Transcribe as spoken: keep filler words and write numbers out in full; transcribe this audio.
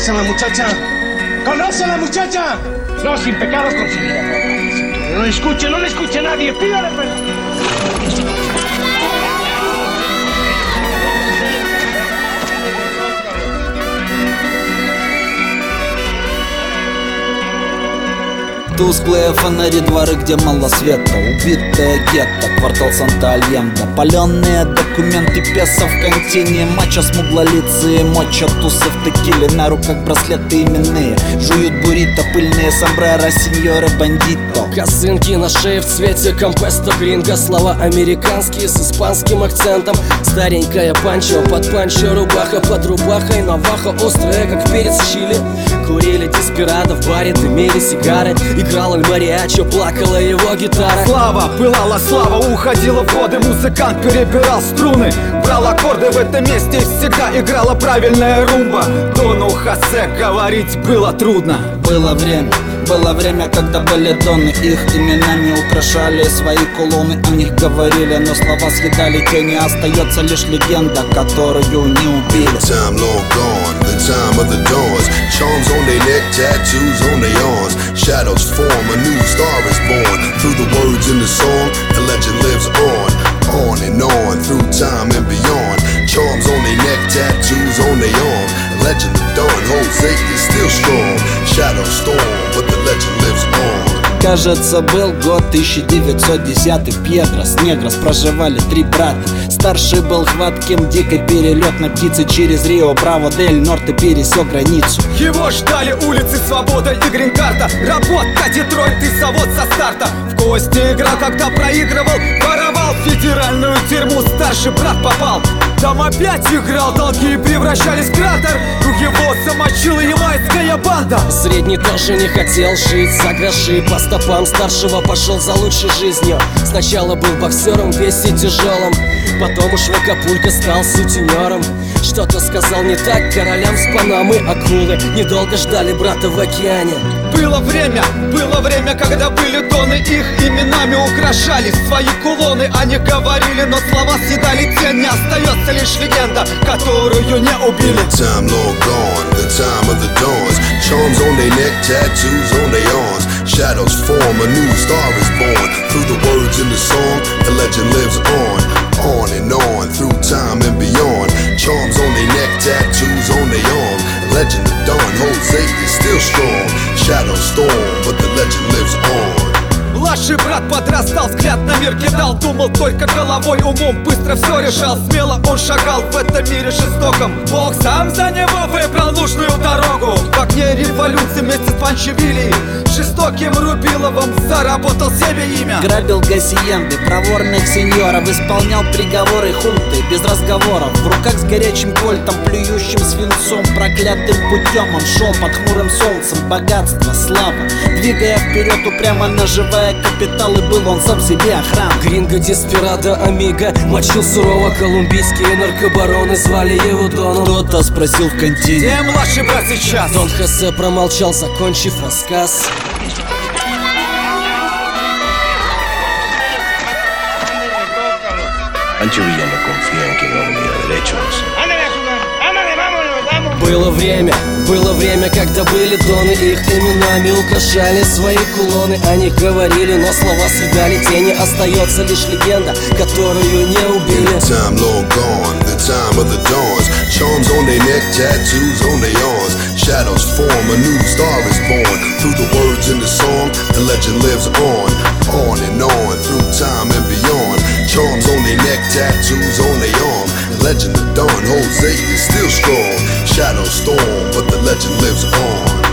¿Conoce a la muchacha? ¿Conoce a la muchacha? No, sin pecados concebida. No le escuche, no le escuche a nadie. Pídale perdón. Тусклые фонари, дворы, где мало света, убитая гетто, квартал Санта-Альенда. Паленые документы, песо в контине, мачо смуглолицые, моча, тусы в текиле. На руках браслеты именные, жуют буррито, пыльные сомбреро, сеньоры бандито. Косынки на шее в цвете компеста гринго, слова американские с испанским акцентом. Старенькая панчо, под панчо рубаха, под рубахой наваха, острая как перец чили. Курили деспирадо в баре, дымили сигары. Играл аль-мариачо, плакала его гитара. Слава, пылала слава, уходила в воды. Музыкант перебирал струны, брал аккорды в этом месте. Всегда играла правильная румба. Дону Хосе говорить было трудно. Было время, было время, когда были доны. Их именами украшали свои кулоны. О них говорили, но слова съедали тени. Остается лишь легенда, которую не убили. Time long gone, the time of the dawns. Charms on their neck, tattoos on their arms. Shadows form, a new star is born. Through the words in the song, the legend lives on. On and on, through time and beyond. Charms on their neck, tattoos on their arms. The legend of Don Jose is still strong. Shadows storm, but the legend lives on. Кажется, был год тысяча девятьсот десятый. Пьедрос, Негрос проживали три брата. Старший был хватким, дикой перелетной птицы. Через Рио, Браво, Дель Норте пересек границу. Его ждали улицы, свобода и грин-карта. Работа, Детройт и завод со старта. В кости играл, когда проигрывал, воровал. В федеральную тюрьму старший брат попал. Там опять играл, долги превращались в кратер. Рук его замочила ямайская банда. Средний тоже не хотел жить за гроши. По стопам старшего пошел за лучшей жизнью. Сначала был боксером, весь и тяжелым. Потом уж в Акапулько стал сутенером. Что-то сказал не так королям с Панамы. Акулы недолго ждали брата в океане. Было время, было время, когда были доны. Их именами украшали свои кулоны. Они говорили, но слова съедали тень. Не остается лишь легенда, которую не убили. Time long gone, the time of the dawns. Charms on their neck, tattoos on their arms. Shadows form, a new star is born. Through the words in the song, the legend lives on. On and on, through time and beyond. Charms on their neck, tattoos on their arms. Legend of Don Jose is still strong. Shadows storm, but the legend lives on. Младший брат подрастал, взгляд на мир кидал. Думал только головой, умом быстро все решал. Смело он шагал в этом мире жестоком. Бог сам за него выбрал нужную дорогу. В огне революции вместе с Панчевилли жестоким Рубиловым заработал себе имя. Грабил гасиенды, проворных сеньоров. Исполнял приговоры хунты без разговоров. В руках с горячим кольтом, плюющим свинцом. Проклятым путем он шел под хмурым солнцем. Богатство, слава, двигая вперед упрямо наживая капитал. И был он сам себе охрана. Гринго, деспирадо, амиго мочил сурово колумбийские наркобароны. Звали его Доном. Кто-то спросил в контине: где младший брат сейчас? Дон Хосе промолчал, закончив рассказ. Pancho Villa no confía en quien no ha venido derechos. Было время, было время, когда были доны. Их именами украшали свои кулоны. Они говорили, но слова съедали тени. Остается лишь легенда, которую не убили. Time long gone, the time of the dawns. Charms on their neck, tattoos on their arms. Shadows form, a new star is born. Through the words in the song, the legend lives on. On and on, through time and beyond. Charms on their neck, tattoos on their arm. The legend of Don Jose is still strong. Shadows storm, but the legend lives on.